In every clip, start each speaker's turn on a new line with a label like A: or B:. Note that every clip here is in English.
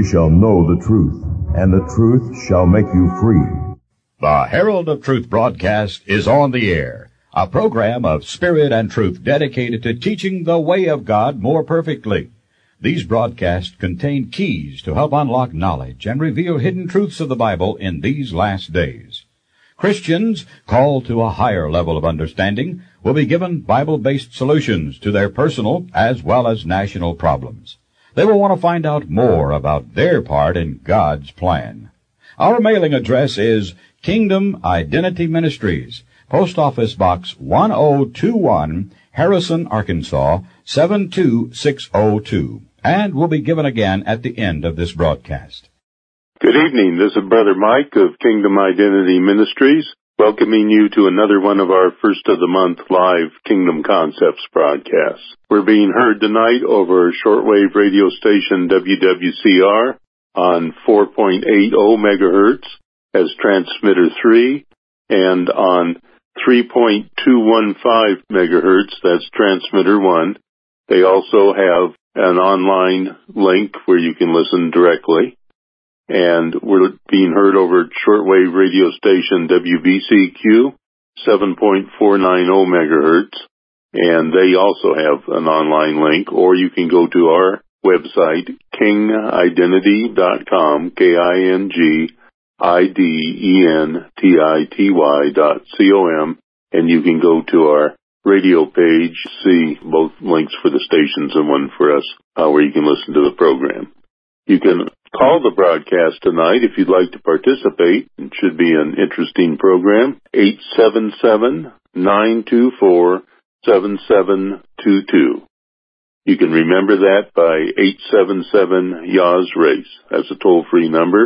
A: ye shall know the truth, and the truth shall make you free.
B: The Herald of Truth broadcast is on the air, a program of spirit and truth dedicated to teaching the way of God more perfectly. These broadcasts contain keys to help unlock knowledge and reveal hidden truths of the Bible in these last days. Christians called to a higher level of understanding will be given Bible-based solutions to their personal as well as national problems. They will want to find out more about their part in God's plan. Our mailing address is Kingdom Identity Ministries, Post Office Box 1021, Harrison, Arkansas, 72602, and will be given again at the end of this broadcast.
C: Good evening. This is Brother Mike of Kingdom Identity Ministries, welcoming you to another one of our first of the month live Kingdom Concepts broadcasts. We're being heard tonight over shortwave radio station WWCR on 4.80 megahertz as transmitter 3, and on 3.215 megahertz, that's transmitter 1. They also have an online link where you can listen directly. And we're being heard over shortwave radio station WBCQ, 7.490 megahertz, and they also have an online link, or you can go to our website, kingidentity.com, KINGIDENTITY.com, and you can go to our radio page, see both links for the stations and one for us, where you can listen to the program. You can call the broadcast tonight if you'd like to participate. It should be an interesting program. 877-924-7722. You can remember that by 877-YAWS-RACE. That's a toll-free number,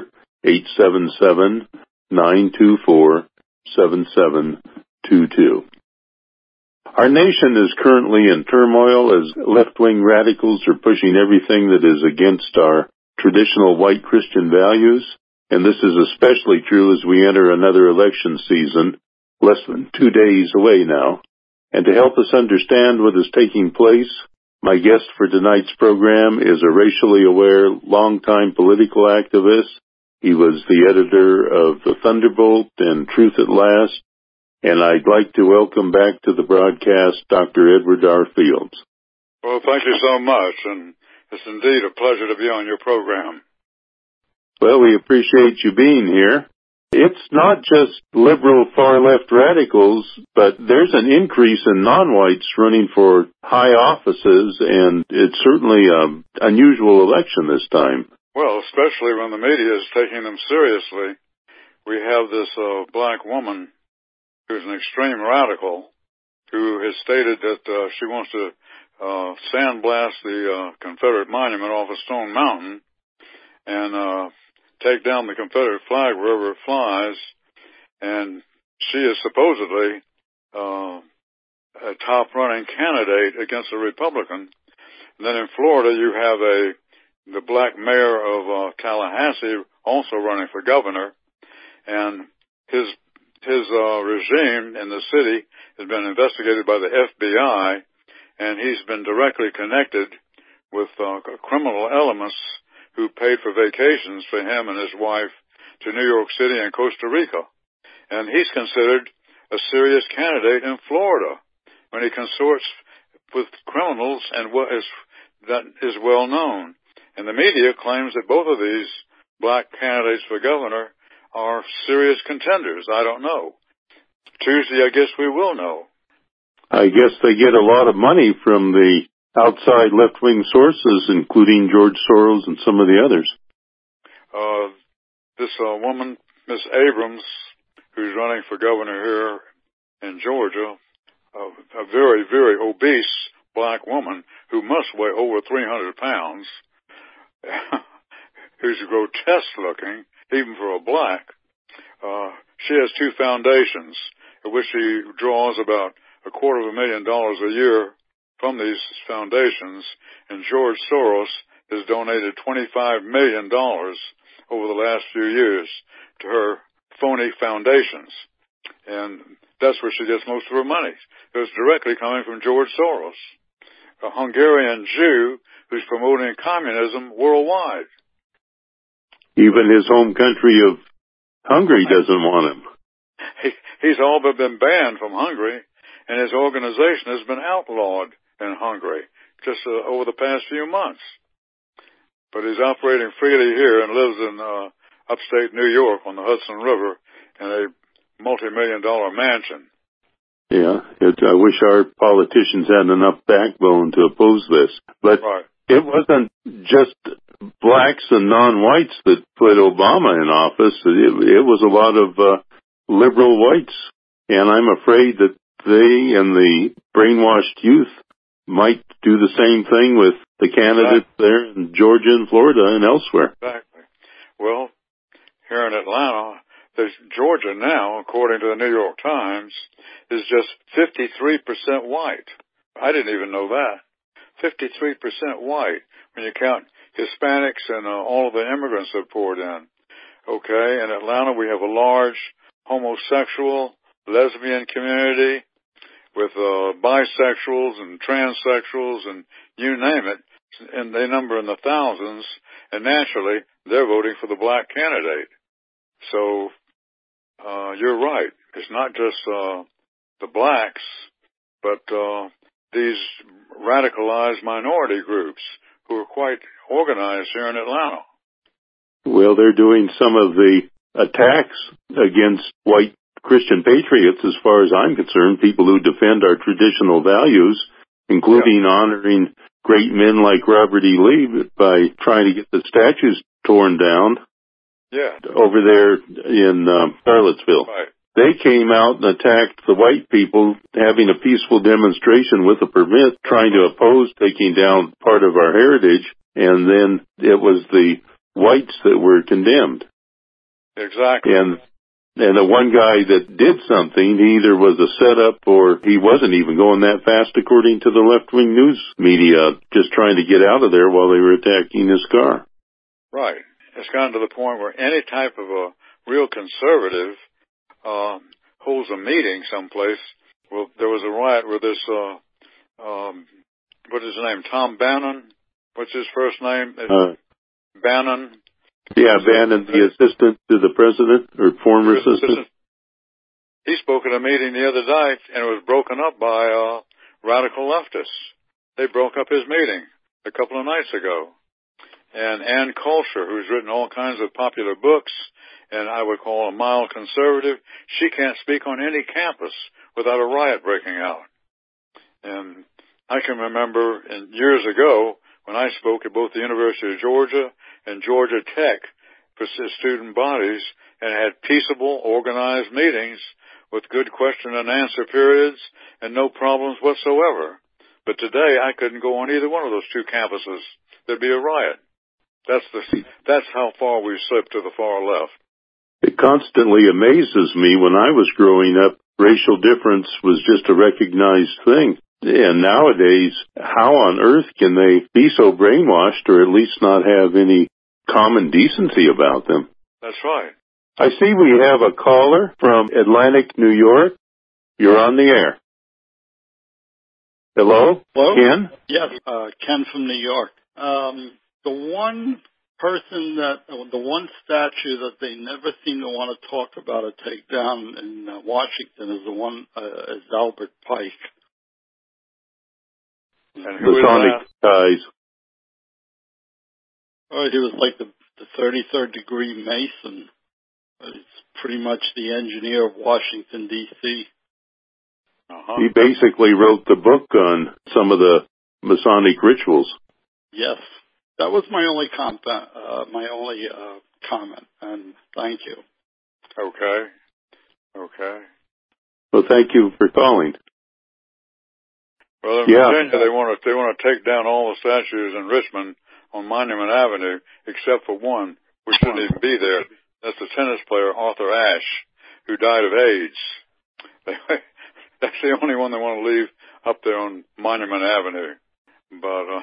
C: 877-924-7722. Our nation is currently in turmoil as left-wing radicals are pushing everything that is against our traditional white Christian values, and this is especially true as we enter another election season, less than 2 days away now. And to help us understand what is taking place, my guest for tonight's program is a racially aware, longtime political activist. He was the editor of The Thunderbolt and Truth at Last, and I'd like to welcome back to the broadcast Dr. Edward R. Fields.
D: Well, thank you so much, and it's indeed a pleasure to be on your program.
C: Well, we appreciate you being here. It's not just liberal far-left radicals, but there's an increase in non-whites running for high offices, and it's certainly an unusual election this time.
D: Well, especially when the media is taking them seriously. We have this black woman who's an extreme radical who has stated that she wants to sandblast the Confederate monument off of Stone Mountain and take down the Confederate flag wherever it flies. And she is supposedly a top-running candidate against a Republican. And then in Florida, you have the black mayor of Tallahassee also running for governor, and his regime in the city has been investigated by the FBI. And he's been directly connected with criminal elements who paid for vacations for him and his wife to New York City and Costa Rica. And he's considered a serious candidate in Florida when he consorts with criminals, and that is well known. And the media claims that both of these black candidates for governor are serious contenders. I don't know. Tuesday, I guess we will know.
C: I guess they get a lot of money from the outside left-wing sources, including George Soros and some of the others.
D: This woman, Miss Abrams, who's running for governor here in Georgia, a very, very obese black woman who must weigh over 300 pounds, who's grotesque-looking, even for a black. She has two foundations, at which she draws about $250,000 a year from these foundations, and George Soros has donated $25 million over the last few years to her phony foundations. And that's where she gets most of her money. It's directly coming from George Soros, a Hungarian Jew who's promoting communism worldwide.
C: Even his home country of Hungary doesn't want him.
D: He's all but been banned from Hungary, and his organization has been outlawed in Hungary just over the past few months. But he's operating freely here and lives in upstate New York on the Hudson River in a multi-million-dollar mansion.
C: Yeah, I wish our politicians had enough backbone to oppose this. But
D: right.
C: It wasn't just blacks and non-whites that put Obama in office. It was a lot of liberal whites. And I'm afraid that they and the brainwashed youth might do the same thing with the candidates there in Georgia and Florida and elsewhere.
D: Exactly. Well, here in Atlanta, Georgia now, according to the New York Times, is just 53% white. I didn't even know that. 53% white when you count Hispanics and all of the immigrants that poured in. Okay, in Atlanta we have a large homosexual, lesbian community with bisexuals and transsexuals and you name it, and they number in the thousands, and naturally they're voting for the black candidate. So you're right. It's not just the blacks, but these radicalized minority groups who are quite organized here in Atlanta.
C: Well, they're doing some of the attacks against white Christian patriots, as far as I'm concerned, people who defend our traditional values, including honoring great men like Robert E. Lee by trying to get the statues torn down over there in Charlottesville.
D: Right.
C: They came out and attacked the white people having a peaceful demonstration with a permit, trying to oppose taking down part of our heritage, and then it was the whites that were condemned.
D: Exactly.
C: And the one guy that did something, he either was a setup or he wasn't even going that fast according to the left-wing news media, just trying to get out of there while they were attacking his car.
D: Right. It's gotten to the point where any type of a real conservative holds a meeting someplace. Well, there was a riot where this, what is his name, Tom Bannon? What's his first name? Bannon.
C: Yeah, Bannon, the assistant to the president, or former assistant.
D: He spoke at a meeting the other night, and it was broken up by radical leftists. They broke up his meeting a couple of nights ago. And Ann Coulter, who's written all kinds of popular books, and I would call a mild conservative, she can't speak on any campus without a riot breaking out. And I can remember years ago when I spoke at both the University of Georgia and Georgia Tech for student bodies and had peaceable, organized meetings with good question and answer periods and no problems whatsoever. But today I couldn't go on either one of those two campuses. There'd be a riot. That's how far we've slipped to the far left.
C: It constantly amazes me. When I was growing up, racial difference was just a recognized thing. And nowadays, how on earth can they be so brainwashed or at least not have any common decency about them?
D: That's right.
C: I see we have a caller from Atlantic, New York. You're on the air. Hello?
E: Hello?
C: Ken?
E: Yes, Ken from New York. The one statue that they never seem to want to talk about or take down in Washington is the one, is Albert Pike.
D: And who is
C: Masonic ties.
E: Oh, he was like the 33rd degree Mason. He's pretty much the engineer of Washington, D.C.
C: He basically wrote the book on some of the Masonic rituals.
E: Yes. That was my only comment, and thank you.
D: Okay.
C: Well, thank you for calling.
D: Well, in Virginia, they want to take down all the statues in Richmond on Monument Avenue, except for one, which shouldn't even be there. That's the tennis player Arthur Ashe, who died of AIDS. That's the only one they want to leave up there on Monument Avenue. But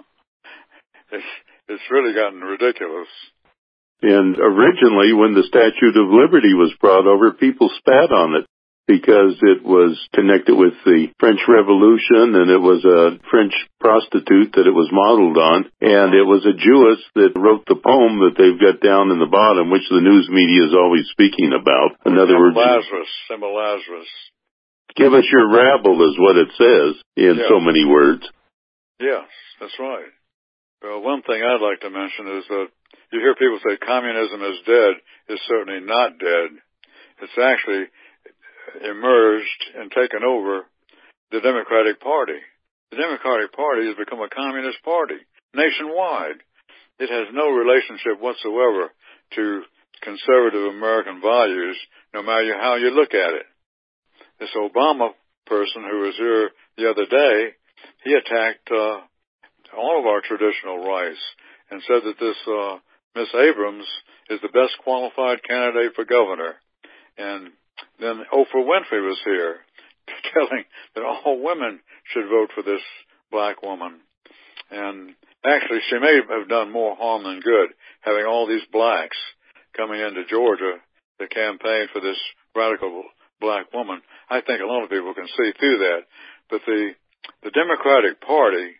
D: it's really gotten ridiculous.
C: And originally, when the Statue of Liberty was brought over, people spat on it. because it was connected with the French Revolution, and it was a French prostitute that it was modeled on, and it was a Jewess that wrote the poem that they've got down in the bottom, which the news media is always speaking about. In other words,
D: Symbol Lazarus.
C: Give us your rabble is what it says in so many words.
D: Yes, that's right. Well, one thing I'd like to mention is that you hear people say communism is dead. It's certainly not dead. It's actually emerged and taken over the Democratic Party. The Democratic Party has become a communist party nationwide. It has no relationship whatsoever to conservative American values, no matter how you look at it. This Obama person who was here the other day, he attacked all of our traditional rights and said that this Miss Abrams is the best qualified candidate for governor. And then Oprah Winfrey was here telling that all women should vote for this black woman. And actually, she may have done more harm than good, having all these blacks coming into Georgia to campaign for this radical black woman. I think a lot of people can see through that. But the Democratic Party,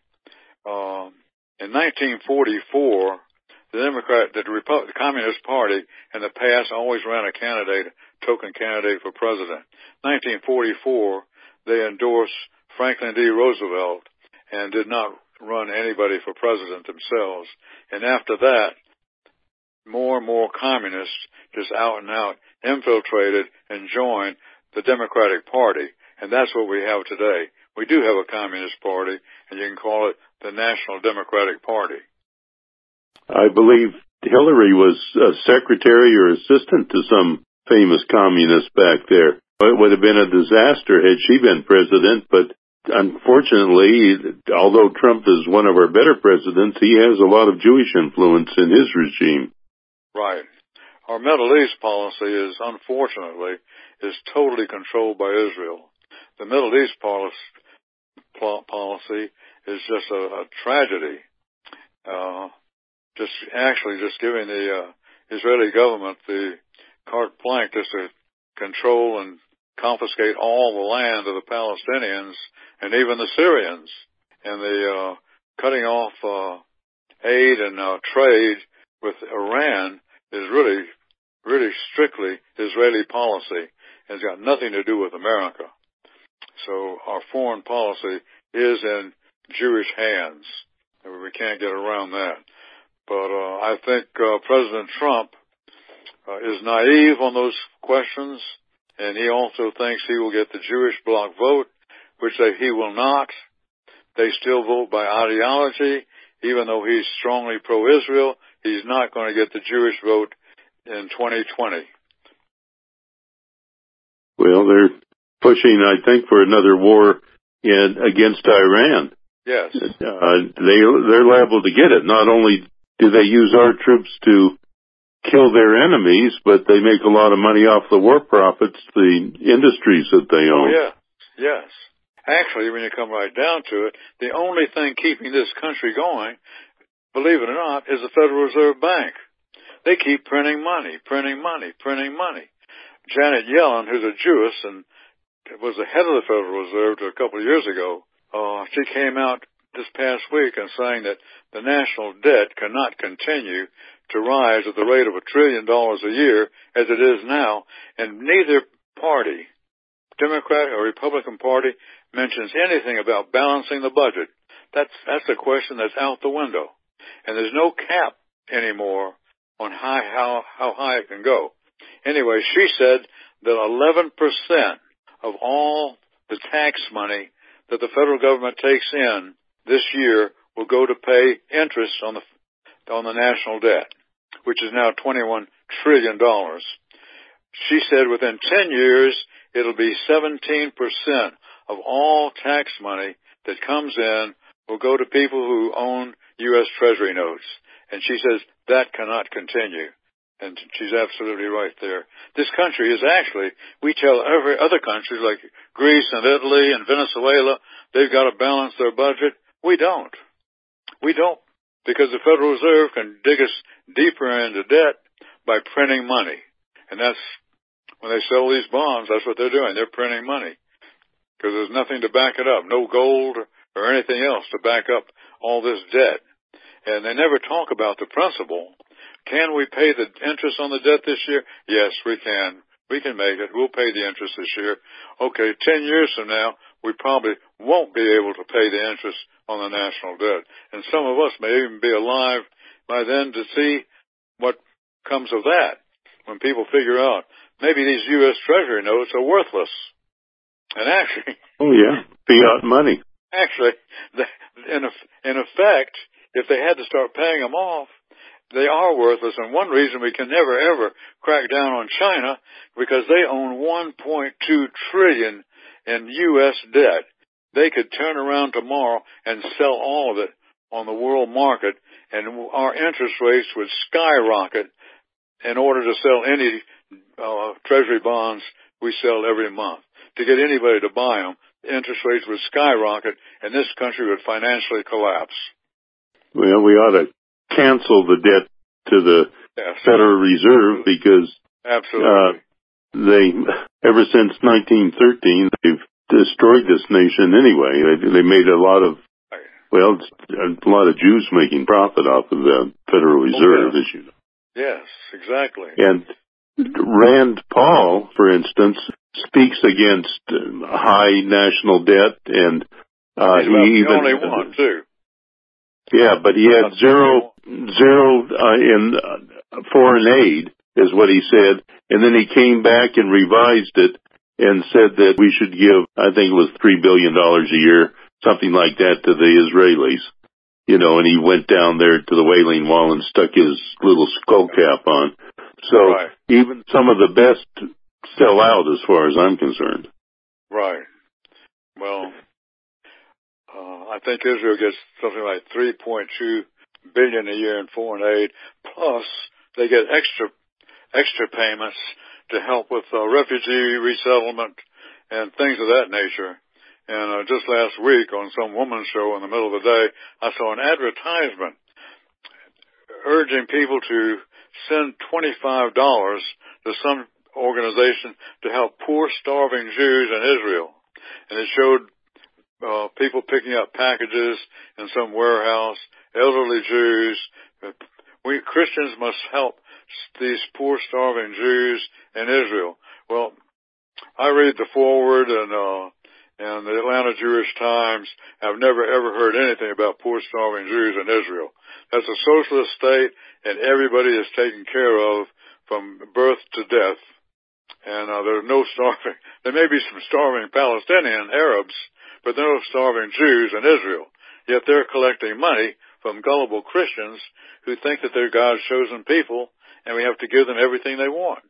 D: in 1944, the Communist Party in the past always ran a token candidate for president. 1944, they endorsed Franklin D. Roosevelt and did not run anybody for president themselves. And after that, more and more communists just out and out infiltrated and joined the Democratic Party. And that's what we have today. We do have a communist party, and you can call it the National Democratic Party.
C: I believe Hillary was a secretary or assistant to some famous communist back there. It would have been a disaster had she been president, but unfortunately, although Trump is one of our better presidents, he has a lot of Jewish influence in his regime.
D: Right. Our Middle East policy unfortunately, is totally controlled by Israel. The Middle East policy is just a tragedy. Just giving the Israeli government the carte blanche just to control and confiscate all the land of the Palestinians and even the Syrians. And the cutting off aid and trade with Iran is really strictly Israeli policy. It's got nothing to do with America. So our foreign policy is in Jewish hands. We can't get around that. But I think President Trump is naive on those questions, and he also thinks he will get the Jewish bloc vote, which he will not. They still vote by ideology. Even though he's strongly pro-Israel, he's not going to get the Jewish vote in 2020. Well,
C: they're pushing, I think, for another war against Iran.
D: Yes.
C: They're liable to get it. Not only do they use our troops to kill their enemies, but they make a lot of money off the war profits, the industries that they own.
D: Oh, yeah. Yes. Actually, when you come right down to it, the only thing keeping this country going, believe it or not, is the Federal Reserve Bank. They keep printing money. Janet Yellen, who's a Jewess and was the head of the Federal Reserve a couple of years ago, she came out this past week and saying that the national debt cannot continue to rise at the rate of $1 trillion a year as it is now, and neither party, Democrat or Republican Party, mentions anything about balancing the budget. That's a question that's out the window. And there's no cap anymore on how high it can go. Anyway, she said that 11% of all the tax money that the federal government takes in this year will go to pay interest on the national debt, which is now $21 trillion. She said within 10 years, it'll be 17% of all tax money that comes in will go to people who own U.S. Treasury notes. And she says that cannot continue. And she's absolutely right there. This country is actually, we tell every other countries like Greece and Italy and Venezuela, they've got to balance their budget. We don't. Because the Federal Reserve can dig us deeper into debt by printing money. And that's when they sell these bonds, that's what they're doing. They're printing money because there's nothing to back it up, no gold or anything else to back up all this debt. And they never talk about the principle. Can we pay the interest on the debt this year? Yes, we can. We can make it. We'll pay the interest this year. Okay, 10 years from now, we probably won't be able to pay the interest on the national debt. And some of us may even be alive by then to see what comes of that when people figure out maybe these U.S. Treasury notes are worthless. And actually...
C: Oh, yeah. Fiat money.
D: Actually, in effect, if they had to start paying them off, they are worthless. And one reason we can never, ever crack down on China, because they own $1.2 trillion in U.S. debt. They could turn around tomorrow and sell all of it on the world market, and our interest rates would skyrocket in order to sell any treasury bonds we sell every month. To get anybody to buy them, the interest rates would skyrocket, and this country would financially collapse.
C: Well, we ought to cancel the debt to the Federal Reserve because
D: absolutely,
C: they, ever since 1913, they've destroyed this nation anyway. They made a lot of Jews making profit off of the Federal Reserve, as you know.
D: Yes, exactly.
C: And Rand Paul, for instance, speaks against high national debt, and he even...
D: only one, too.
C: Yeah, but he had zero in foreign aid, is what he said, and then he came back and revised it and said that we should give, I think it was $3 billion a year, something like that, to the Israelis. You know, and he went down there to the Wailing Wall and stuck his little skull cap on. So even some of the best sell out, as far as I'm concerned.
D: Right. Well, I think Israel gets something like $3.2 billion a year in foreign aid, plus they get extra payments to help with refugee resettlement and things of that nature. And just last week on some woman's show in the middle of the day, I saw an advertisement urging people to send $25 to some organization to help poor, starving Jews in Israel. And it showed people picking up packages in some warehouse, elderly Jews. We Christians must help these poor, starving Jews in Israel. Well, I read the foreword and the Atlanta Jewish Times. I've never, ever heard anything about poor, starving Jews in Israel. That's a socialist state, and everybody is taken care of from birth to death. And there's no starving. There may be some starving Palestinian Arabs, but there are no starving Jews in Israel. Yet they're collecting money from gullible Christians who think that they're God's chosen people, and we have to give them everything they want.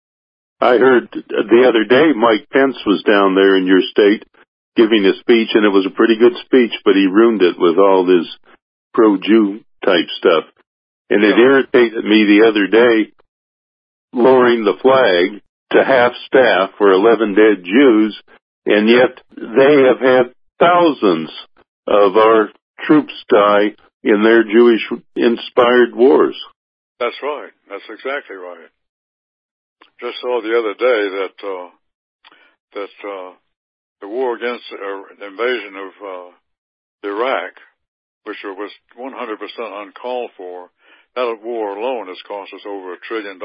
C: I heard the other day Mike Pence was down there in your state giving a speech, and it was a pretty good speech, but he ruined it with all this pro-Jew type stuff. And it irritated me the other day, lowering the flag to half staff for 11 dead Jews, and yet they have had thousands of our troops die in their Jewish-inspired wars.
D: That's right. That's exactly right. Just saw the other day that the war against the invasion of Iraq, which was 100% uncalled for, that war alone has cost us over $1 trillion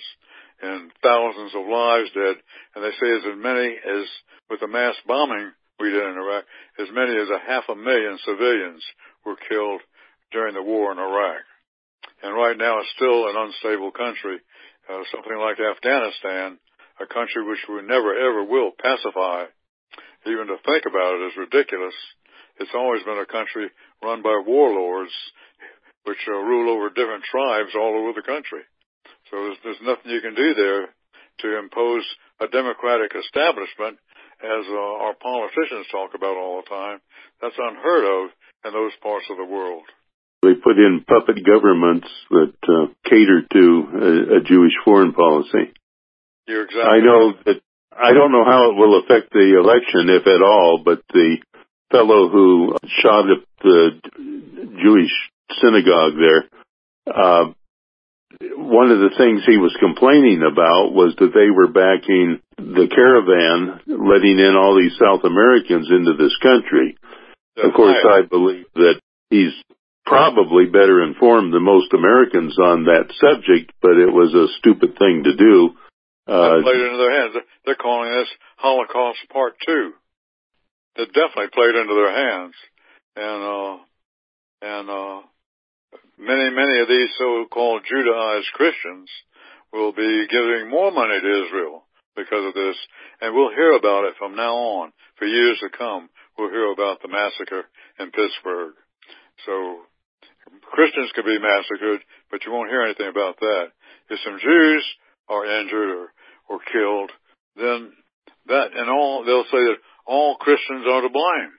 D: and thousands of lives dead. And they say as many as, with the mass bombing we did in Iraq, as many as 500,000 civilians were killed during the war in Iraq. And right now it's still an unstable country. Something like Afghanistan, a country which we never ever will pacify. Even to think about it is ridiculous. It's always been a country run by warlords which rule over different tribes all over the country. So there's nothing you can do there to impose a democratic establishment, as our politicians talk about all the time. That's unheard of in those parts of the world.
C: They put in puppet governments that cater to a Jewish foreign policy.
D: You're exactly
C: I don't know how it will affect the election, if at all, but the fellow who shot up the Jewish synagogue there, one of the things he was complaining about was that they were backing the caravan, letting in all these South Americans into this country. Of course, I believe that he's probably better informed than most Americans on that subject, but it was a stupid thing to do.
D: That played into their hands. They're calling this Holocaust Part 2. That definitely played into their hands. And many of these so-called Judaized Christians will be giving more money to Israel because of this. And we'll hear about it from now on. For years to come, we'll hear about the massacre in Pittsburgh. So Christians could be massacred, but you won't hear anything about that. If some Jews are injured or killed, then they'll say that all Christians are to blame.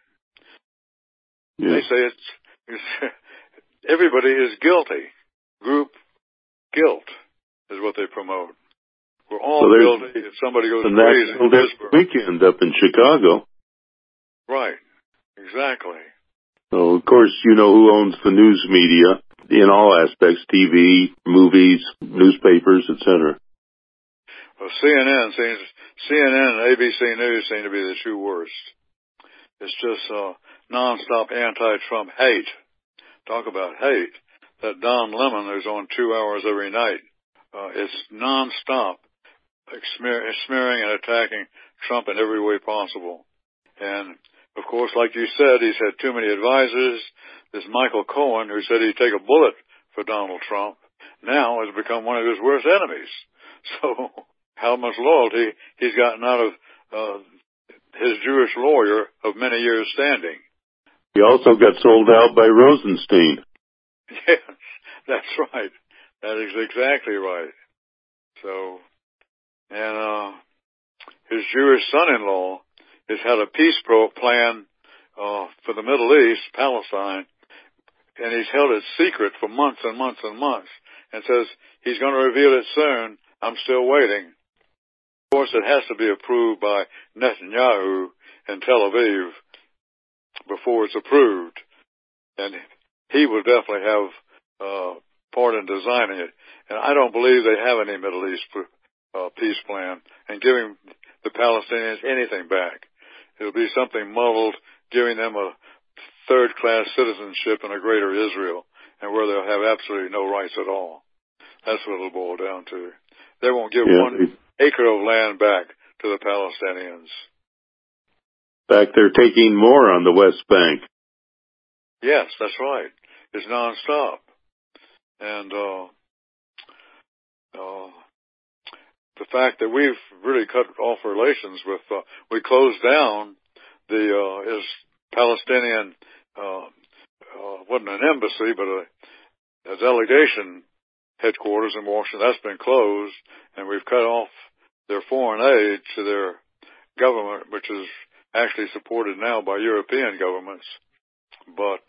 D: Yeah. They say it's everybody is guilty. Group guilt is what they promote. We're all guilty if somebody goes crazy.
C: And that's weekend up in Chicago.
D: Right. Exactly.
C: So, of course, you know who owns the news media in all aspects, TV, movies, newspapers, etc.
D: Well, CNN and ABC News seem to be the two worst. It's just nonstop anti-Trump hate. Talk about hate. That Don Lemon, who's on 2 hours every night, it's nonstop smearing and attacking Trump in every way possible. And, of course, like you said, he's had too many advisors. This Michael Cohen, who said he'd take a bullet for Donald Trump, now has become one of his worst enemies. So how much loyalty he's gotten out of his Jewish lawyer of many years standing.
C: He also got sold out by Rosenstein.
D: Yes, that's right. That is exactly right. So, and his Jewish son-in-law has had a peace plan for the Middle East, Palestine, and he's held it secret for months and months and months, and says he's going to reveal it soon. I'm still waiting. Of course, it has to be approved by Netanyahu in Tel Aviv before it's approved, and he will definitely have part in designing it. And I don't believe they have any Middle East peace plan and giving the Palestinians anything back. It'll be something muddled, giving them a third-class citizenship in a greater Israel, and where they'll have absolutely no rights at all. That's what it'll boil down to. They won't give 1 acre of land back to the Palestinians.
C: In fact, they're taking more on the West Bank.
D: Yes, that's right. It's nonstop. And the fact that we've really cut off relations with, we closed down his Palestinian, wasn't an embassy, but a delegation headquarters in Washington. That's been closed, and we've cut off their foreign aid to their government, which is actually supported now by European governments. But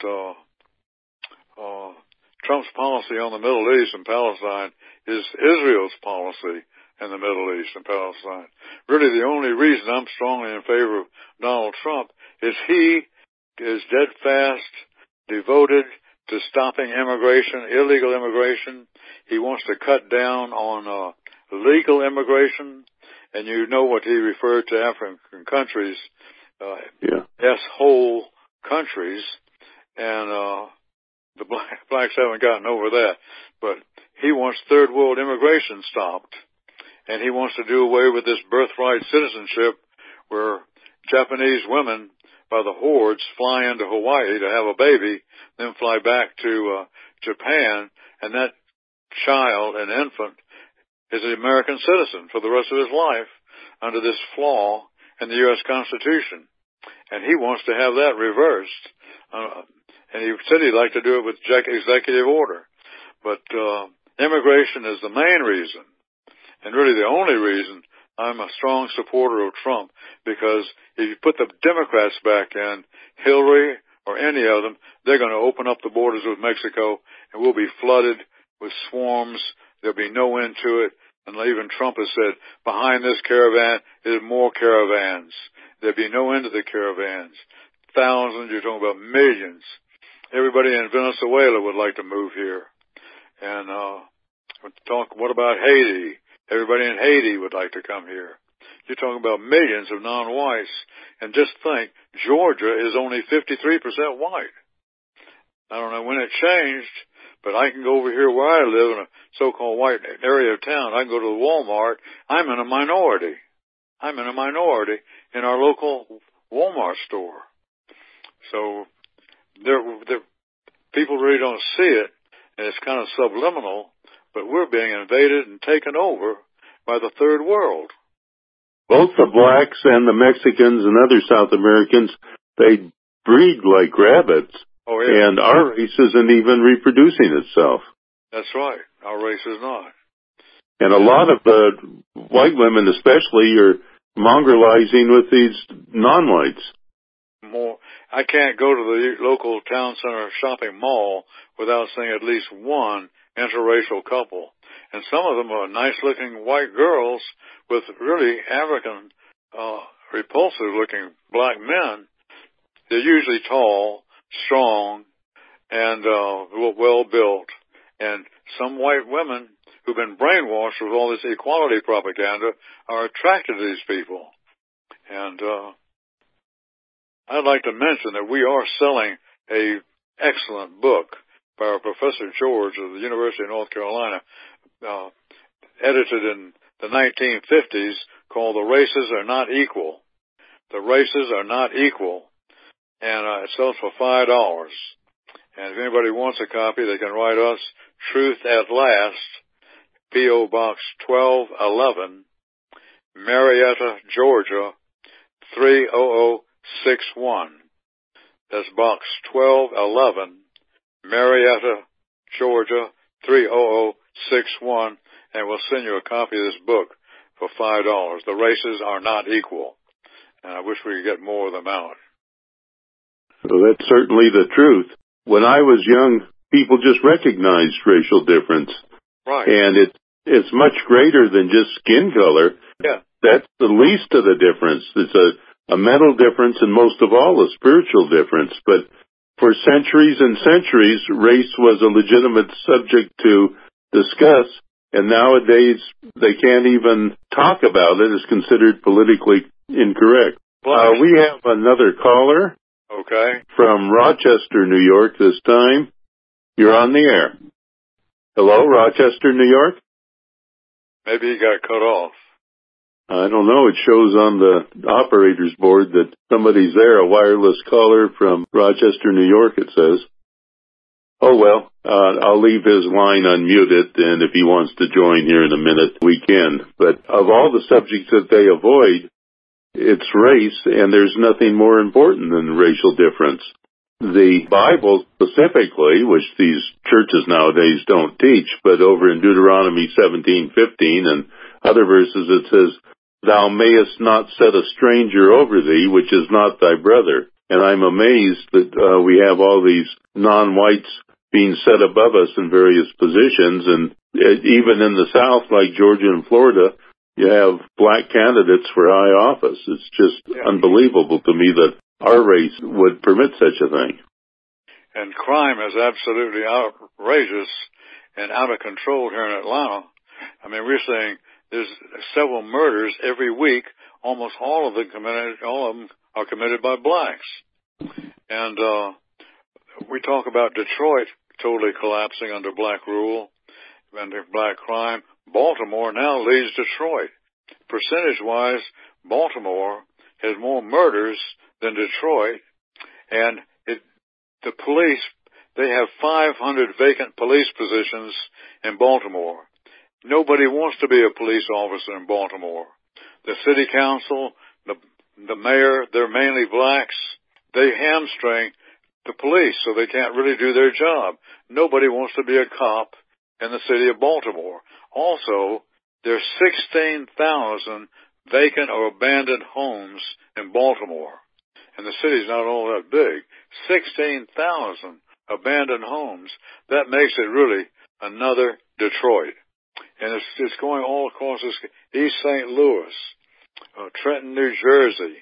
D: Trump's policy on the Middle East and Palestine is Israel's policy in the Middle East and Palestine. Really, the only reason I'm strongly in favor of Donald Trump is he is steadfast, devoted to stopping immigration, illegal immigration. He wants to cut down on legal immigration, and you know what he referred to African countries, S-hole countries, and the blacks haven't gotten over that. But he wants third world immigration stopped, and he wants to do away with this birthright citizenship where Japanese women by the hordes fly into Hawaii to have a baby, then fly back to Japan, and that child, an infant, is an American citizen for the rest of his life under this flaw in the U.S. Constitution. And he wants to have that reversed. And he said he'd like to do it with executive order. But immigration is the main reason, and really the only reason I'm a strong supporter of Trump, because if you put the Democrats back in, Hillary or any of them, they're going to open up the borders with Mexico, and we'll be flooded with swarms. There'll be no end to it. And even Trump has said, behind this caravan is more caravans. There'll be no end to the caravans. Thousands, you're talking about millions. Everybody in Venezuela would like to move here. And What about Haiti? Everybody in Haiti would like to come here. You're talking about millions of non-whites. And just think, Georgia is only 53% white. I don't know when it changed, but I can go over here where I live in a so-called white area of town. I can go to the Walmart. I'm in a minority. I'm in a minority in our local Walmart store. So people really don't see it, and it's kind of subliminal, but we're being invaded and taken over by the third world.
C: Both the blacks and the Mexicans and other South Americans, they breed like rabbits.
D: Oh, yeah.
C: And our race isn't even reproducing itself.
D: That's right. Our race is not.
C: And a lot of the white women especially are mongrelizing with these non-whites.
D: I can't go to the local town center shopping mall without seeing at least one interracial couple. And some of them are nice-looking white girls with really African, repulsive-looking black men. They're usually tall, strong, and well-built. And some white women who've been brainwashed with all this equality propaganda are attracted to these people. And I'd like to mention that we are selling a excellent book by our Professor George of the University of North Carolina, edited in the 1950s, called The Races Are Not Equal. The Races Are Not Equal. And it sells for $5. And if anybody wants a copy, they can write us, Truth at Last, P.O. Box 1211, Marietta, Georgia, 30061. That's Box 1211, Marietta, Georgia, 30061. And we'll send you a copy of this book for $5. The Races Are Not Equal. And I wish we could get more of them out.
C: Well, that's certainly the truth. When I was young, people just recognized racial difference.
D: Right.
C: And it's much greater than just skin color.
D: Yeah.
C: That's the least of the difference. It's a mental difference and most of all a spiritual difference. But for centuries and centuries, race was a legitimate subject to discuss. And nowadays, they can't even talk about it. It's considered politically incorrect. We have another caller.
D: Okay.
C: From Rochester, New York this time. You're on the air. Hello, Rochester, New York?
D: Maybe he got cut off.
C: I don't know. It shows on the operator's board that somebody's there, a wireless caller from Rochester, New York, it says. Oh, well, I'll leave his line unmuted, and if he wants to join here in a minute, we can. But of all the subjects that they avoid, it's race, and there's nothing more important than racial difference. The Bible specifically, which these churches nowadays don't teach, but over in Deuteronomy 17:15 and other verses it says, "Thou mayest not set a stranger over thee, which is not thy brother." And I'm amazed that we have all these non-whites being set above us in various positions, and even in the South, like Georgia and Florida, you have black candidates for high office. It's just unbelievable to me that our race would permit such a thing.
D: And crime is absolutely outrageous and out of control here in Atlanta. I mean, we're saying there's several murders every week. Almost all of them are committed by blacks. And we talk about Detroit totally collapsing under black rule, under black crime. Baltimore now leads Detroit. Percentage-wise, Baltimore has more murders than Detroit, and the police, they have 500 vacant police positions in Baltimore. Nobody wants to be a police officer in Baltimore. The city council, the mayor, they're mainly blacks. They hamstring the police so they can't really do their job. Nobody wants to be a cop in the city of Baltimore. Also, there's 16,000 vacant or abandoned homes in Baltimore. And the city's not all that big. 16,000 abandoned homes. That makes it really another Detroit. And it's going all across East St. Louis, Trenton, New Jersey.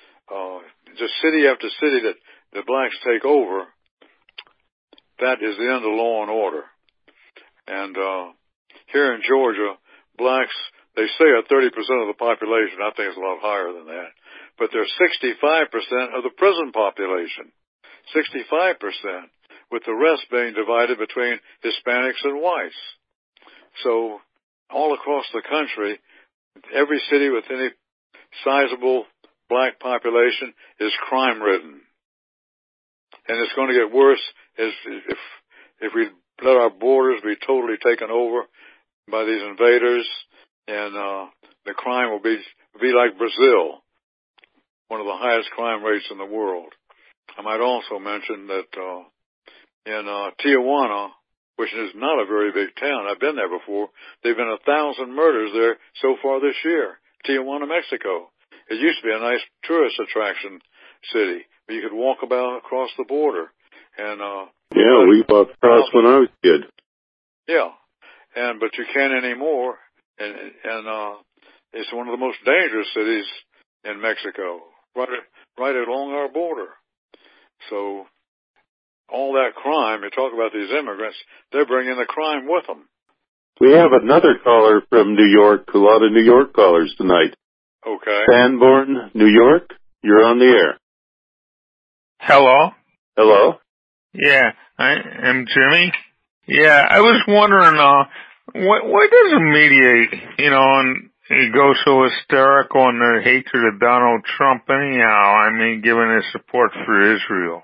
D: Just city after city that the blacks take over, that is the end of law and order. And here in Georgia, blacks, they say are 30% of the population. I think it's a lot higher than that. But they're 65% of the prison population. 65%, with the rest being divided between Hispanics and whites. So all across the country, every city with any sizable black population is crime-ridden. And it's going to get worse if we let our borders be totally taken over by these invaders, and the crime will be like Brazil, one of the highest crime rates in the world. I might also mention that in Tijuana, which is not a very big town, I've been there before, there have been 1,000 murders there so far this year. Tijuana, Mexico. It used to be a nice tourist attraction city. You could walk about across the border. And
C: yeah, we walked across when I was a kid.
D: Yeah. But you can't anymore. And it's one of the most dangerous cities in Mexico, right along our border. So all that crime, you talk about these immigrants, they're bringing the crime with them.
C: We have another caller from New York, a lot of New York callers tonight.
D: Okay.
C: Sanborn, New York, you're on the air.
F: Hello?
C: Hello?
F: Yeah, I am Jimmy. Yeah, I was wondering, why does the media, and go so hysterical on their hatred of Donald Trump anyhow? I mean, given his support for Israel.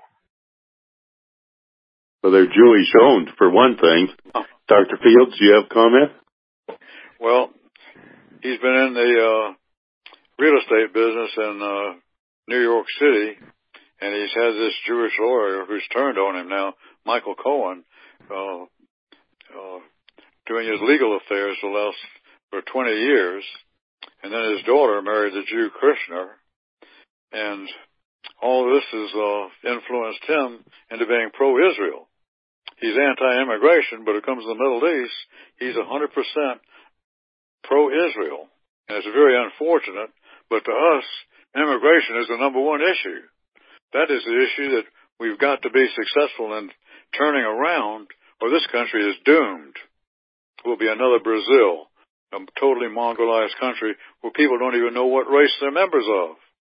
C: Well, they're Jewish owned, for one thing. Dr. Fields, do you have comment?
D: Well, he's been in the real estate business in New York City, and he's had this Jewish lawyer who's turned on him now, Michael Cohen, doing his legal affairs for 20 years. And then his daughter married the Jew Kirshner, and all this has influenced him into being pro-Israel. He's anti-immigration, but it comes to the Middle East, he's 100% pro-Israel. And it's very unfortunate, but to us, immigration is the number one issue. That is the issue that we've got to be successful in turning around, or this country is doomed. We'll be another Brazil, a totally Mongolized country where people don't even know what race they're members of.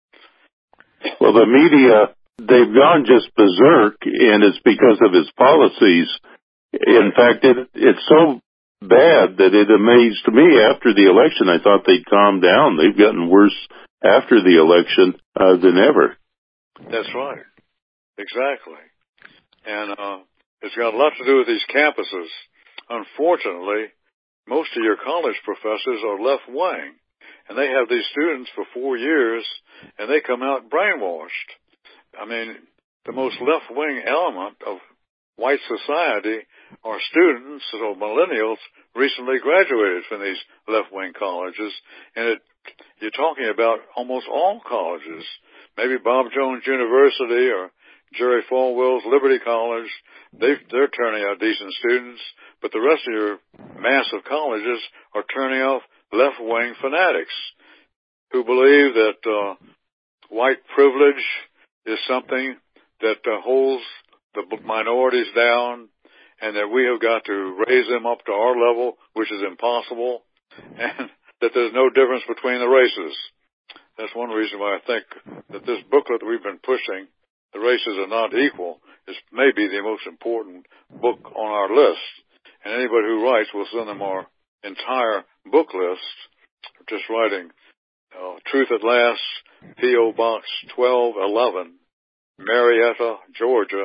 C: Well, the media, they've gone just berserk, and it's because of his policies. In fact, it's so bad that it amazed me after the election. I thought they'd calm down. They've gotten worse after the election than ever.
D: That's right. Exactly. And it's got a lot to do with these campuses. Unfortunately, most of your college professors are left-wing, and they have these students for 4 years, and they come out brainwashed. I mean, the most left-wing element of white society are students or millennials recently graduated from these left-wing colleges, and you're talking about almost all colleges. Maybe Bob Jones University or Jerry Falwell's Liberty College, they're turning out decent students, but the rest of your massive colleges are turning off left-wing fanatics who believe that white privilege is something that holds the minorities down, and that we have got to raise them up to our level, which is impossible, and that there's no difference between the races. That's one reason why I think that this booklet that we've been pushing, The Races Are Not Equal, is maybe the most important book on our list. And anybody who writes, will send them our entire book list. Just writing Truth at Last, P.O. Box 1211, Marietta, Georgia,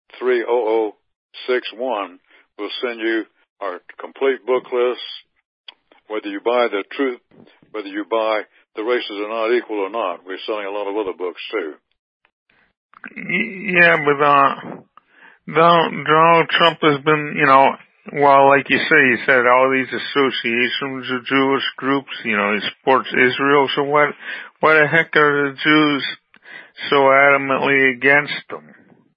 D: 30061. We'll send you our complete book list, whether you buy The Truth, whether you buy The Races Are Not Equal or not. We're selling a lot of other books, too.
F: Yeah, but Donald Trump has been, well, like you say, he said all these associations of Jewish groups, he supports Israel. So why the heck are the Jews so adamantly against them?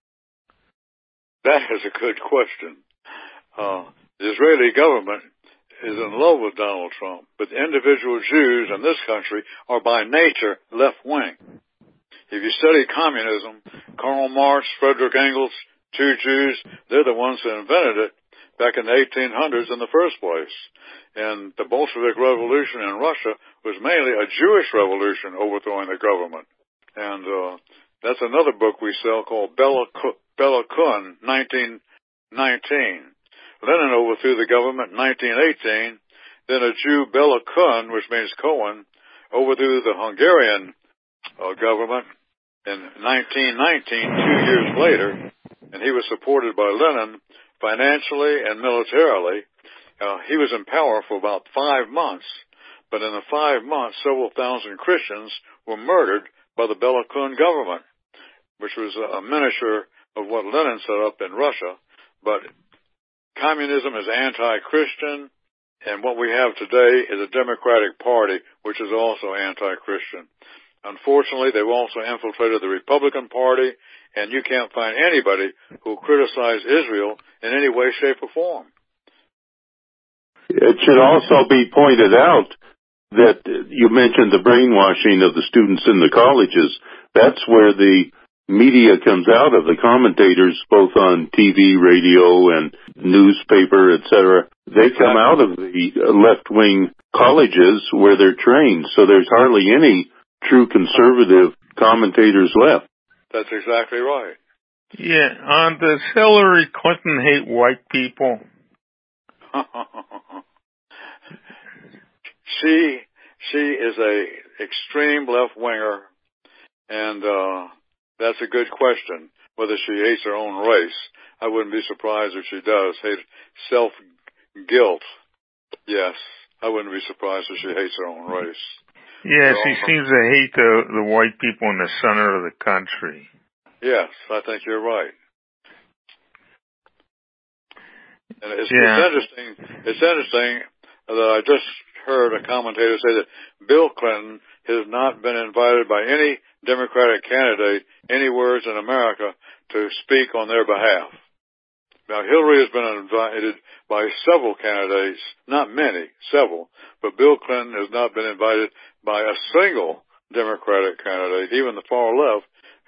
D: That is a good question. The Israeli government is in love with Donald Trump, but individual Jews in this country are by nature left-wing. If you study communism, Karl Marx, Frederick Engels, two Jews, they're the ones who invented it. back in the 1800s in the first place. And the Bolshevik Revolution in Russia was mainly a Jewish revolution overthrowing the government. And that's another book we sell called Bela Kun, 1919. Lenin overthrew the government in 1918. Then a Jew, Bela Kun, which means Cohen, overthrew the Hungarian government in 1919, 2 years later, and he was supported by Lenin financially and militarily. He was in power for about 5 months, but in the 5 months, several thousand Christians were murdered by the Bela Kun government, which was a miniature of what Lenin set up in Russia. But communism is anti-Christian, and what we have today is a Democratic Party, which is also anti-Christian. Unfortunately, they've also infiltrated the Republican Party, and you can't find anybody who will criticize Israel in any way, shape, or form.
C: It should also be pointed out that you mentioned the brainwashing of the students in the colleges. That's where the media comes out of, the commentators, both on TV, radio, and newspaper, etc. They come out of the left-wing colleges where they're trained, so there's hardly any true conservative commentators left.
D: That's exactly right.
F: Yeah, does Hillary Clinton hate white people?
D: She is a extreme left-winger, and that's a good question, whether she hates her own race. I wouldn't be surprised if she does. Hate self-guilt. Yes, I wouldn't be surprised if she hates her own race.
F: Yeah, she seems to hate the white people in the center of the country.
D: Yes, I think you're right. And it's interesting that I just heard a commentator say that Bill Clinton has not been invited by any Democratic candidate anywhere in America to speak on their behalf. Now, Hillary has been invited by several candidates, not many, several, but Bill Clinton has not been invited by a single Democratic candidate, even the far left,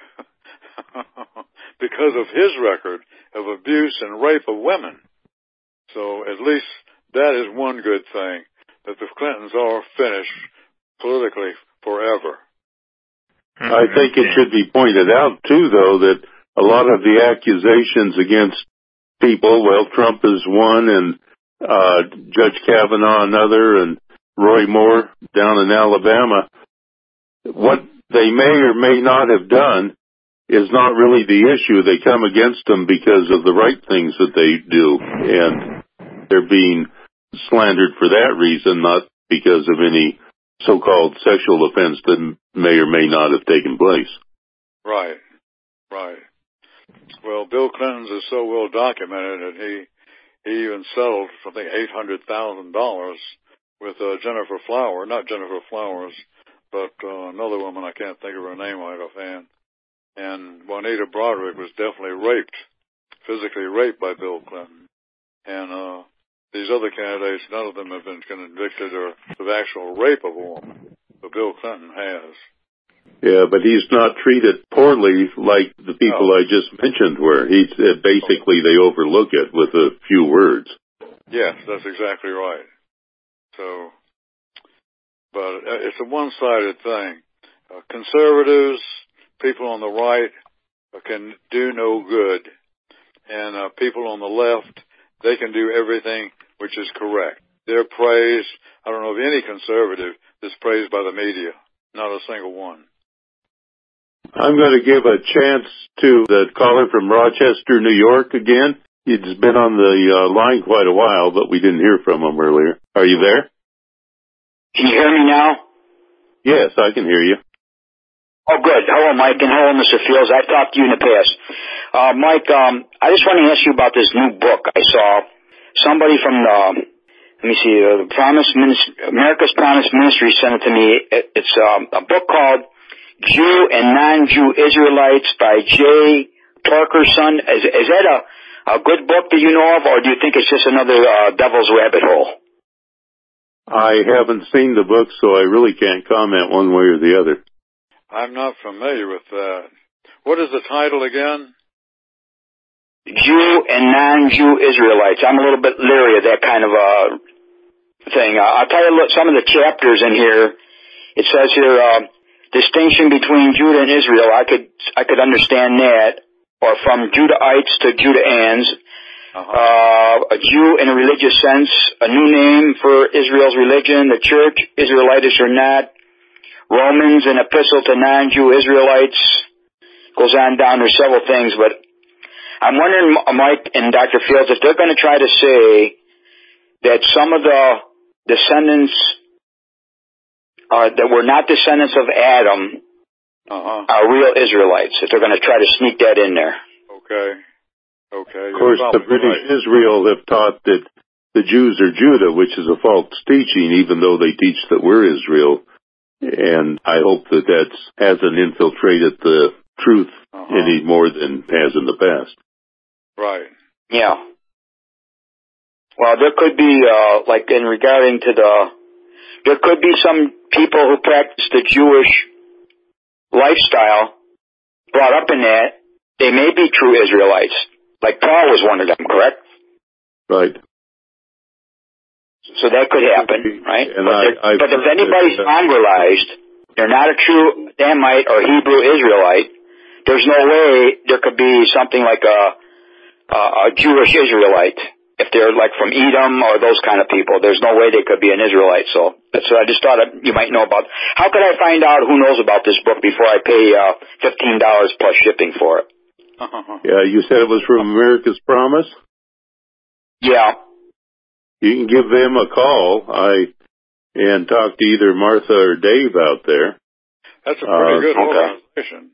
D: because of his record of abuse and rape of women. So at least that is one good thing, that the Clintons are finished politically forever.
C: I think it should be pointed out, too, though, that a lot of the accusations against people, well, Trump is one, and Judge Kavanaugh another, and Roy Moore down in Alabama, what they may or may not have done is not really the issue. They come against them because of the right things that they do, and they're being slandered for that reason, not because of any so-called sexual offense that may or may not have taken place.
D: Right. Well, Bill Clinton's is so well documented that he even settled for, I think, $800,000 with Jennifer Flowers, not Jennifer Flowers, but another woman, I can't think of her name right offhand. And Juanita Broderick was definitely physically raped by Bill Clinton. And these other candidates, none of them have been convicted of actual rape of a woman, but Bill Clinton has.
C: Yeah, but he's not treated poorly like the people I just mentioned were. Basically, they overlook it with a few words.
D: Yes, that's exactly right. So, but it's a one-sided thing. Conservatives, people on the right, can do no good. And people on the left, they can do everything which is correct. They're praised. I don't know of any conservative that's praised by the media. Not a single one.
C: I'm going to give a chance to the caller from Rochester, New York again. He's been on the line quite a while, but we didn't hear from him earlier. Are you there?
G: Can you hear me now?
C: Yes, I can hear you.
G: Oh, good. Hello, Mike, and hello, Mr. Fields. I've talked to you in the past. Mike, I just want to ask you about this new book I saw. Somebody from the America's Promise Ministry sent it to me. It's a book called Jew and Non-Jew Israelites by J. Torkerson. Is that a good book that you know of, or do you think it's just another devil's rabbit hole?
C: I haven't seen the book, so I really can't comment one way or the other.
D: I'm not familiar with that. What is the title again?
G: Jew and non-Jew Israelites. I'm a little bit leery of that kind of thing. I'll tell you some of the chapters in here. It says here, distinction between Judah and Israel. I could understand that. Or from Judahites to Judeans. A Jew in a religious sense, a new name for Israel's religion, the church, Israelitish or not, Romans, an epistle to non-Jew Israelites, goes on down. There's several things, but I'm wondering, Mike and Dr. Fields, if they're going to try to say that some of the descendants that were not descendants of Adam are real Israelites, if they're going to try to sneak that in there.
D: Okay.
C: Of course, the British Israel have taught that the Jews are Judah, which is a false teaching, even though they teach that we're Israel. And I hope that hasn't infiltrated the truth any more than has in the past.
D: Right.
G: Yeah. Well, there could be, like in regarding to there could be some people who practice the Jewish lifestyle brought up in that. They may be true Israelites. Like Paul was one of them, correct?
C: Right.
G: So that could happen, right?
C: And
G: but if anybody's mongrelized, they're not a true Amite or Hebrew Israelite, there's no way there could be something like a Jewish Israelite. If they're like from Edom or those kind of people, there's no way they could be an Israelite. So that's what I just thought you might know about. How could I find out who knows about this book before I pay $15 plus shipping for it?
C: Yeah, you said it was from America's Promise?
G: Yeah.
C: You can give them a call and talk to either Martha or Dave out there.
D: That's a pretty good organization.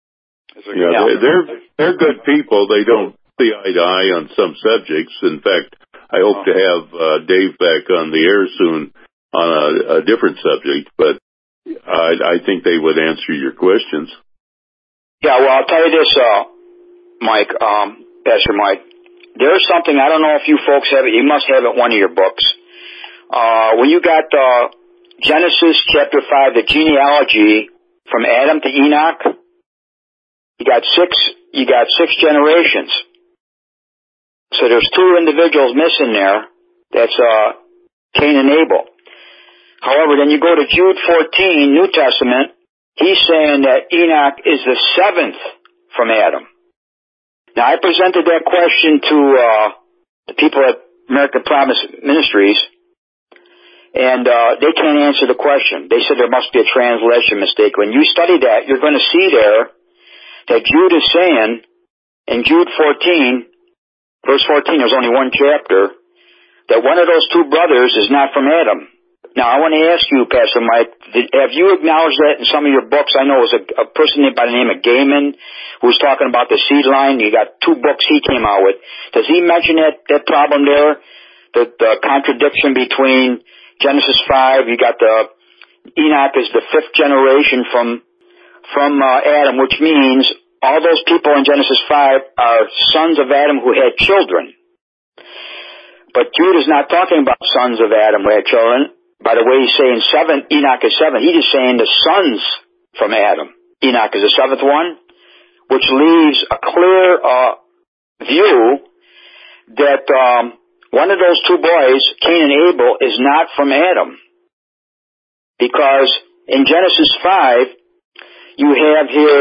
C: They're good people. They don't see eye to eye on some subjects. In fact, I hope to have Dave back on the air soon on a different subject, but I think they would answer your questions.
G: Yeah, well, I'll tell you this, Mike, Pastor Mike. There's something, I don't know if you folks have it, you must have it in one of your books. When you got Genesis chapter 5, the genealogy from Adam to Enoch, you got six generations. So there's two individuals missing there. That's Cain and Abel. However, then you go to Jude 14, New Testament, he's saying that Enoch is the seventh from Adam. Now, I presented that question to the people at American Promise Ministries, and they can't answer the question. They said there must be a translation mistake. When you study that, you're going to see there that Jude is saying in Jude 14, verse 14, there's only one chapter, that one of those two brothers is not from Adam. Now, I want to ask you, Pastor Mike, have you acknowledged that in some of your books? I know it was a person by the name of Gaiman who was talking about the seed line. You got two books he came out with. Does he mention that problem there, the contradiction between Genesis 5, you got Enoch is the fifth generation from Adam, which means all those people in Genesis 5 are sons of Adam who had children. But Jude is not talking about sons of Adam who had children. By the way, he's saying Enoch is seven. He's just saying the sons from Adam. Enoch is the seventh one, which leaves a clear view that one of those two boys, Cain and Abel, is not from Adam. Because in Genesis 5, you have here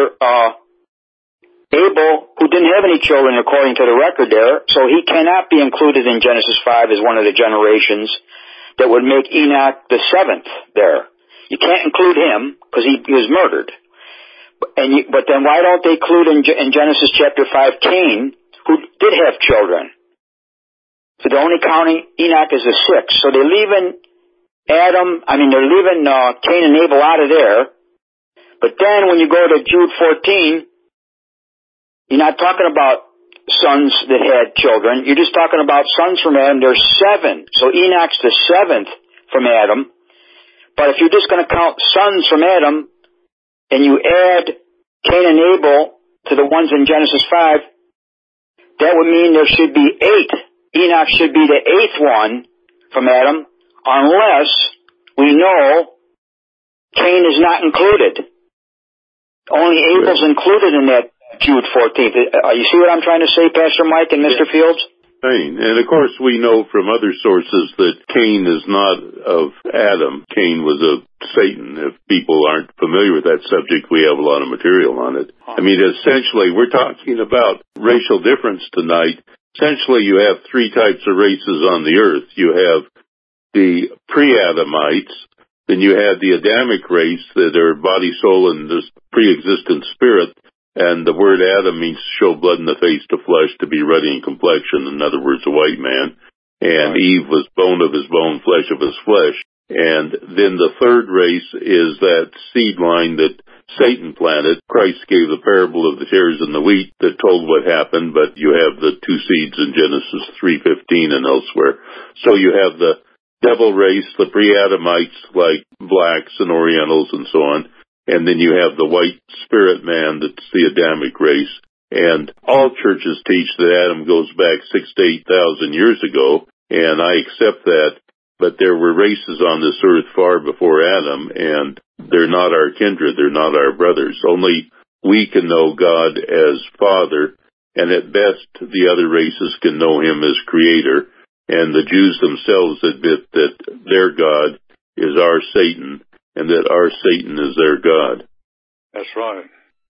G: Abel, who didn't have any children according to the record there, so he cannot be included in Genesis 5 as one of the generations that would make Enoch the seventh there. You can't include him because he was murdered. But then why don't they include in Genesis chapter 5 Cain, who did have children? So they're only counting Enoch as the sixth. So they're leaving they're leaving Cain and Abel out of there. But then when you go to Jude 14, you're not talking about sons that had children. You're just talking about sons from Adam. There's seven. So Enoch's the seventh from Adam. But if you're just going to count sons from Adam and you add Cain and Abel to the ones in Genesis 5, that would mean there should be 8. Enoch should be the 8th one from Adam, unless we know Cain is not included. Only Abel's included in that Jude 14th. You see what I'm trying to say, Pastor Mike and Mr. Fields?
C: Cain. And of course we know from other sources that Cain is not of Adam. Cain was of Satan. If people aren't familiar with that subject, we have a lot of material on it. I mean, essentially, we're talking about racial difference tonight. Essentially, you have three types of races on the earth. You have the pre-Adamites, then you have the Adamic race that are body, soul, and this pre-existent spirit. And the word Adam means to show blood in the face to flesh, to be ruddy in complexion, in other words, a white man. And Eve was bone of his bone, flesh of his flesh. And then the third race is that seed line that Satan planted. Christ gave the parable of the tares and the wheat that told what happened, but you have the two seeds in Genesis 3:15 and elsewhere. So you have the devil race, the pre-Adamites like blacks and Orientals and so on. And then you have the white spirit man, that's the Adamic race. And all churches teach that Adam goes back 6,000 to 8,000 years ago, and I accept that. But there were races on this earth far before Adam, and they're not our kindred, they're not our brothers. Only we can know God as Father, and at best the other races can know Him as Creator. And the Jews themselves admit that their God is our Satan, and that our Satan is their God.
D: That's right.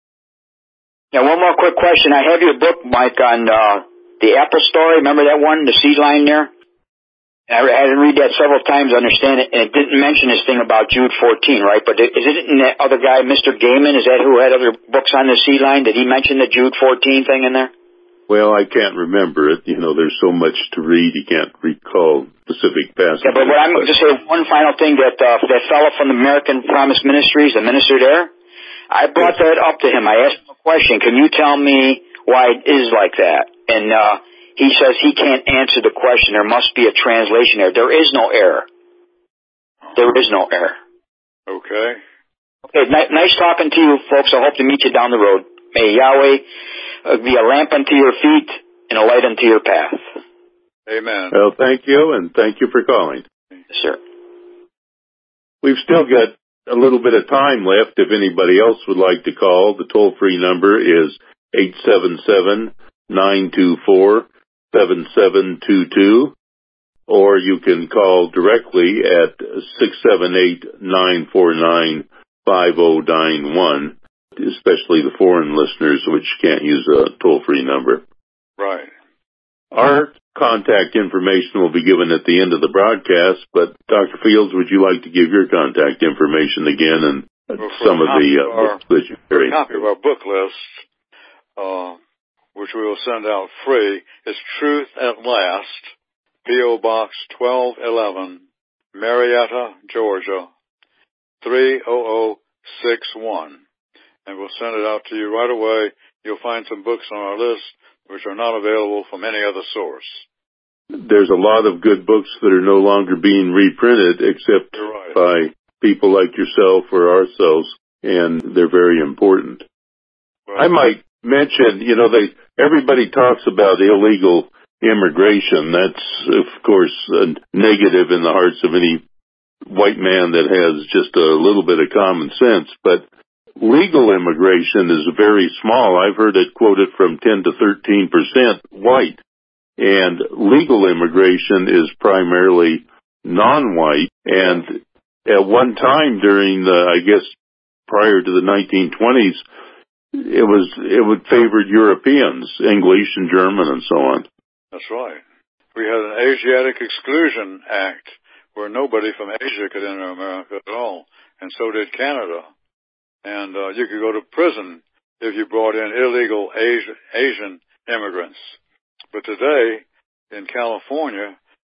G: Now, one more quick question. I have your book, Mike, on the apple story. Remember that one, the seed line there? I had to read that several times to understand it, and it didn't mention this thing about Jude 14, right? But is it in that other guy, Mr. Gaiman? Is that who had other books on the seed line? Did he mention the Jude 14 thing in there?
C: Well, I can't remember it. You know, there's so much to read, you can't recall specific passages.
G: Yeah, but I'm just saying one final thing, that fellow from the American Promise Ministries, the minister there, I brought that up to him. I asked him a question. Can you tell me why it is like that? And he says he can't answer the question. There must be a translation error. There is no error. There is no error.
D: Okay.
G: Okay, nice talking to you, folks. I hope to meet you down the road. May Yahweh be a lamp unto your feet and a light unto your path.
D: Amen.
C: Well, thank you, and thank you for calling.
G: Yes, sir.
C: We've still got a little bit of time left if anybody else would like to call. The toll-free number is 877-924-7722, or you can call directly at 678-949-5091. Especially the foreign listeners, which can't use a toll-free number.
D: Right.
C: Our contact information will be given at the end of the broadcast, but Dr. Fields, would you like to give your contact information again and some of the books that you carry?
D: A copy of our book list, which we will send out free, is Truth at Last, P.O. Box 1211, Marietta, Georgia, 30061. And we'll send it out to you right away. You'll find some books on our list which are not available from any other source.
C: There's a lot of good books that are no longer being reprinted except by people like yourself or ourselves, and they're very important.
D: Well,
C: I might mention, everybody talks about illegal immigration. That's, of course, a negative in the hearts of any white man that has just a little bit of common sense, but legal immigration is very small. I've heard it quoted from 10 to 13% white. And legal immigration is primarily non-white. And at one time during prior to the 1920s, it would favor Europeans, English and German and so on.
D: That's right. We had an Asiatic Exclusion Act where nobody from Asia could enter America at all. And so did Canada. And you could go to prison if you brought in illegal Asian immigrants. But today, in California,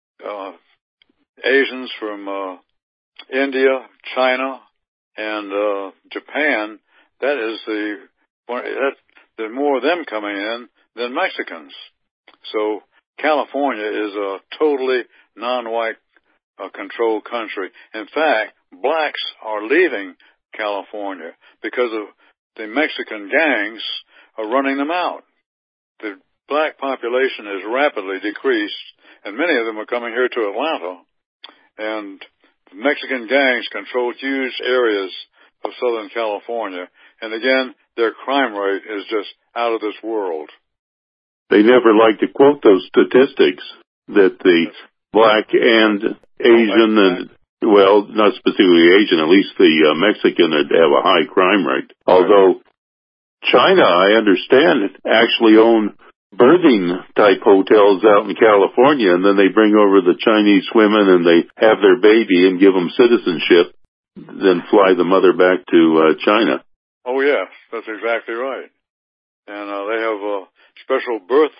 D: Asians from India, China, and Japan, there's more of them coming in than Mexicans. So California is a totally non-white controlled country. In fact, blacks are leaving California because of the Mexican gangs are running them out. The black population has rapidly decreased, and many of them are coming here to Atlanta. And the Mexican gangs control huge areas of Southern California. And again, their crime rate is just out of this world.
C: They never like to quote those statistics that the black and Asian and, well, not specifically Asian, at least the Mexican have a high crime rate. Although China, I understand, actually own birthing-type hotels out in California, and then they bring over the Chinese women and they have their baby and give them citizenship, then fly the mother back to China.
D: Oh, yes, that's exactly right. And they have special birth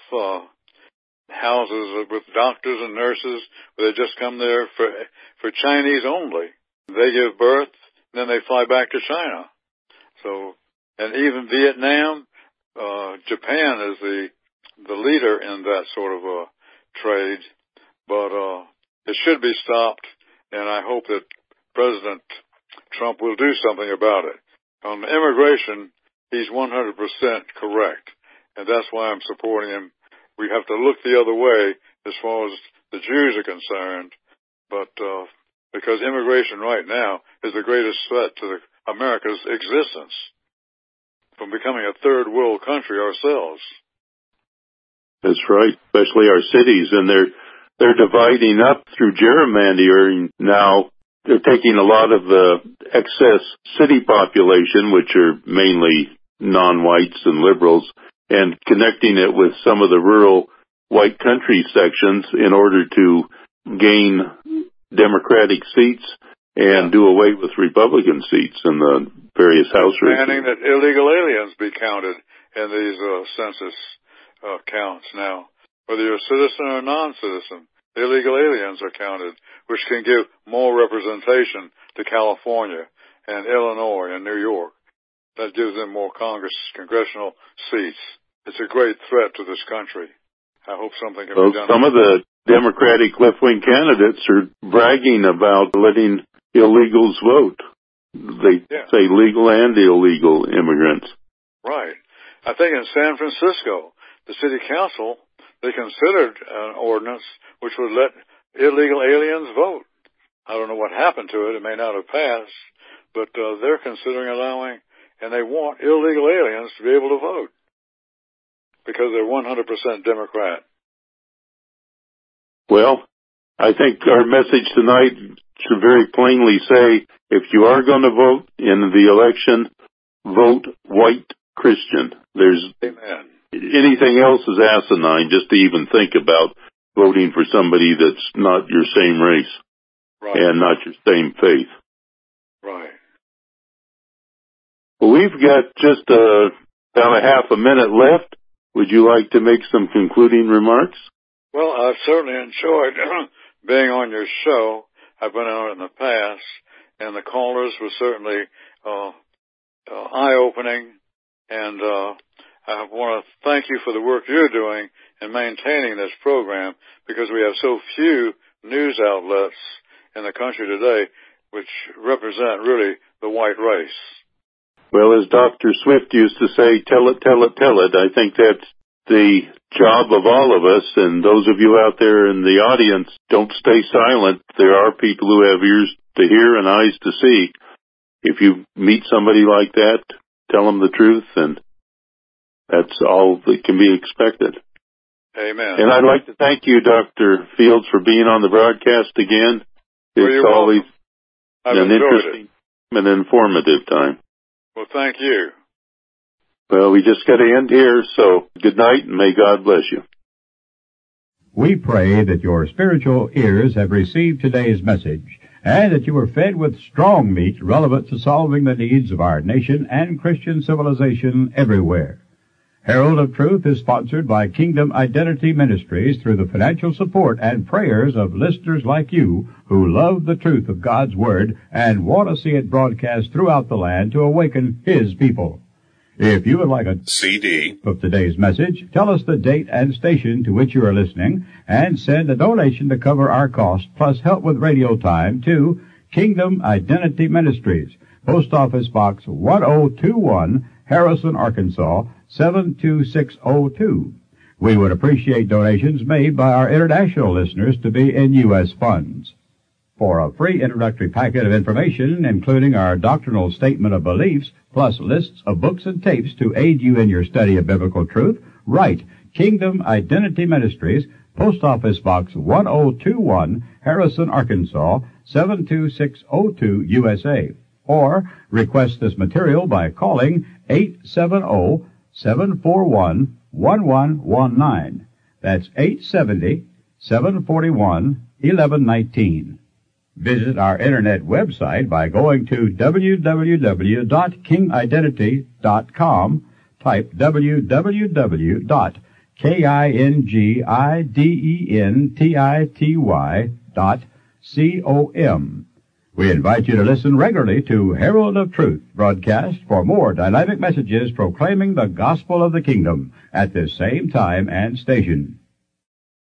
D: houses with doctors and nurses where they just come there for Chinese only. They give birth, and then they fly back to China. So, and even Vietnam, Japan is the leader in that sort of trade, but it should be stopped, and I hope that President Trump will do something about it. On immigration, he's 100% correct, and that's why I'm supporting him. We have to look the other way as far as the Jews are concerned, but because immigration right now is the greatest threat to America's existence from becoming a third world country ourselves.
C: That's right, especially our cities, and they're dividing up through gerrymandering now. They're taking a lot of the excess city population, which are mainly non-whites and liberals, and connecting it with some of the rural white country sections in order to gain Democratic seats and do away with Republican seats in the various House races.
D: Demanding that illegal aliens be counted in these census counts now. Whether you're a citizen or a non-citizen, illegal aliens are counted, which can give more representation to California and Illinois and New York. That gives them more congressional seats. It's a great threat to this country. I hope something can be done.
C: Some of the Democratic left-wing candidates are bragging about letting illegals vote. They say legal and illegal immigrants.
D: Right. I think in San Francisco, the city council, they considered an ordinance which would let illegal aliens vote. I don't know what happened to it. It may not have passed, but they're considering allowing, and they want illegal aliens to be able to vote because they're 100% Democrat.
C: Well, I think our message tonight should very plainly say, if you are going to vote in the election, vote white Christian.
D: Amen.
C: Anything else is asinine just to even think about voting for somebody that's not your same race and not your same faith.
D: Right.
C: Well, we've got just about a half a minute left. Would you like to make some concluding remarks?
D: Well, I've certainly enjoyed being on your show. I've been on it in the past, and the callers were certainly eye-opening, and I want to thank you for the work you're doing in maintaining this program, because we have so few news outlets in the country today which represent really the white race.
C: Well, as Dr. Swift used to say, tell it, tell it, tell it. I think that's the job of all of us, and those of you out there in the audience, don't stay silent. There are people who have ears to hear and eyes to see. If you meet somebody like that, tell them the truth, and that's all that can be expected.
D: Amen.
C: And I'd like to thank you, Dr. Fields, for being on the broadcast again. It's always an interesting and informative time.
D: Well, thank you.
C: Well, we just got to end here, so good night, and may God bless you.
B: We pray that your spiritual ears have received today's message, and that you were fed with strong meat relevant to solving the needs of our nation and Christian civilization everywhere. Herald of Truth is sponsored by Kingdom Identity Ministries through the financial support and prayers of listeners like you who love the truth of God's Word and want to see it broadcast throughout the land to awaken His people. If you would like a CD of today's message, tell us the date and station to which you are listening, and send a donation to cover our costs, plus help with radio time, to Kingdom Identity Ministries, Post Office Box 1021, Harrison, Arkansas, 72602. We would appreciate donations made by our international listeners to be in U.S. funds. For a free introductory packet of information, including our doctrinal statement of beliefs, plus lists of books and tapes to aid you in your study of biblical truth, write Kingdom Identity Ministries, Post Office Box 1021, Harrison, Arkansas, 72602 USA. Or request this material by calling 870-741-1119. That's 870-741-1119. Visit our internet website by going to www.kingidentity.com. Type www.kingidentity.com. We invite you to listen regularly to Herald of Truth broadcast for more dynamic messages proclaiming the gospel of the kingdom at this same time and station.